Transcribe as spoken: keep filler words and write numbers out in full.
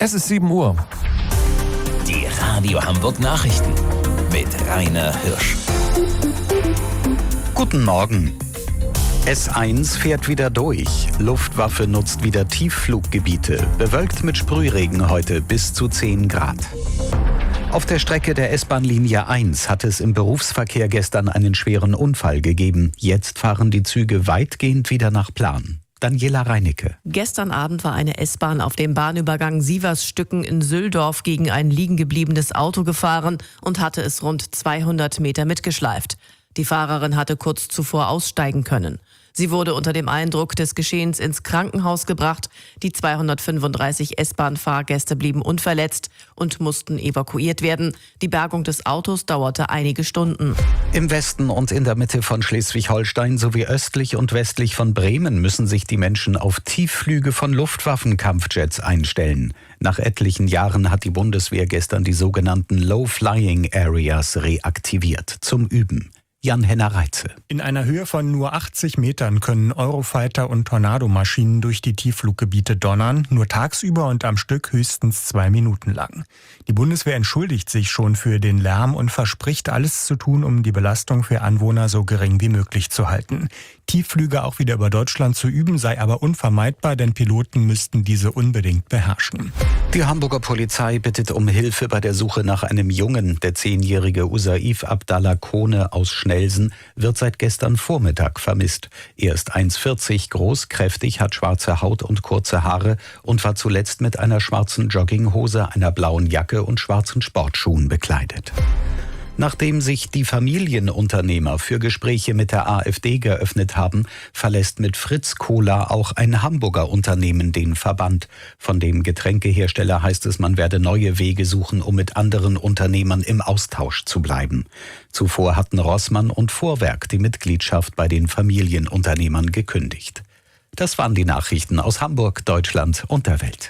Es ist sieben Uhr. Die Radio Hamburg Nachrichten mit Rainer Hirsch. Guten Morgen. S eins fährt wieder durch. Luftwaffe nutzt wieder Tieffluggebiete. Bewölkt mit Sprühregen heute bis zu zehn Grad. Auf der Strecke der S-Bahn-Linie eins hat es im Berufsverkehr gestern einen schweren Unfall gegeben. Jetzt fahren die Züge weitgehend wieder nach Plan. Daniela Reinicke. Gestern Abend war eine S-Bahn auf dem Bahnübergang Sieversstücken in Süldorf gegen ein liegengebliebenes Auto gefahren und hatte es rund zweihundert Meter mitgeschleift. Die Fahrerin hatte kurz zuvor aussteigen können. Sie wurde unter dem Eindruck des Geschehens ins Krankenhaus gebracht. Die zweihundertfünfunddreißig S-Bahn-Fahrgäste blieben unverletzt und mussten evakuiert werden. Die Bergung des Autos dauerte einige Stunden. Im Westen und in der Mitte von Schleswig-Holstein sowie östlich und westlich von Bremen müssen sich die Menschen auf Tiefflüge von Luftwaffenkampfjets einstellen. Nach etlichen Jahren hat die Bundeswehr gestern die sogenannten Low-Flying Areas reaktiviert zum Üben. Jan-Henner Reitze. In einer Höhe von nur achtzig Metern können Eurofighter und Tornado-Maschinen durch die Tieffluggebiete donnern, nur tagsüber und am Stück höchstens zwei Minuten lang. Die Bundeswehr entschuldigt sich schon für den Lärm und verspricht, alles zu tun, um die Belastung für Anwohner so gering wie möglich zu halten. Tiefflüge auch wieder über Deutschland zu üben, sei aber unvermeidbar, denn Piloten müssten diese unbedingt beherrschen. Die Hamburger Polizei bittet um Hilfe bei der Suche nach einem Jungen. Der zehnjährige Usaif Abdallah Kone aus Schnelsen wird seit gestern Vormittag vermisst. Er ist eins Komma vierzig groß, kräftig, hat schwarze Haut und kurze Haare und war zuletzt mit einer schwarzen Jogginghose, einer blauen Jacke und schwarzen Sportschuhen bekleidet. Nachdem sich die Familienunternehmer für Gespräche mit der AfD geöffnet haben, verlässt mit Fritz Cola auch ein Hamburger Unternehmen den Verband. Von dem Getränkehersteller heißt es, man werde neue Wege suchen, um mit anderen Unternehmern im Austausch zu bleiben. Zuvor hatten Rossmann und Vorwerk die Mitgliedschaft bei den Familienunternehmern gekündigt. Das waren die Nachrichten aus Hamburg, Deutschland und der Welt.